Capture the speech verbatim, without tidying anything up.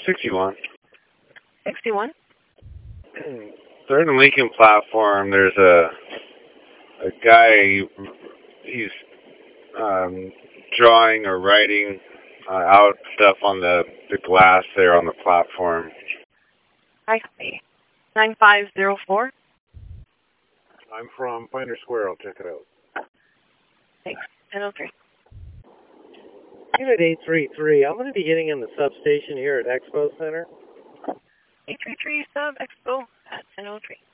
sixty-one. sixty-one? They're in the Lincoln platform. There's a a guy, he's um, drawing or writing uh, out stuff on the, the glass there on the platform. I see. nine five zero four? I'm from Pioneer Square. I'll check it out. Thanks. ten oh three. Unit eight three three, I'm going to be getting in the substation here at Expo Center. eight three three sub Expo at ten oh three.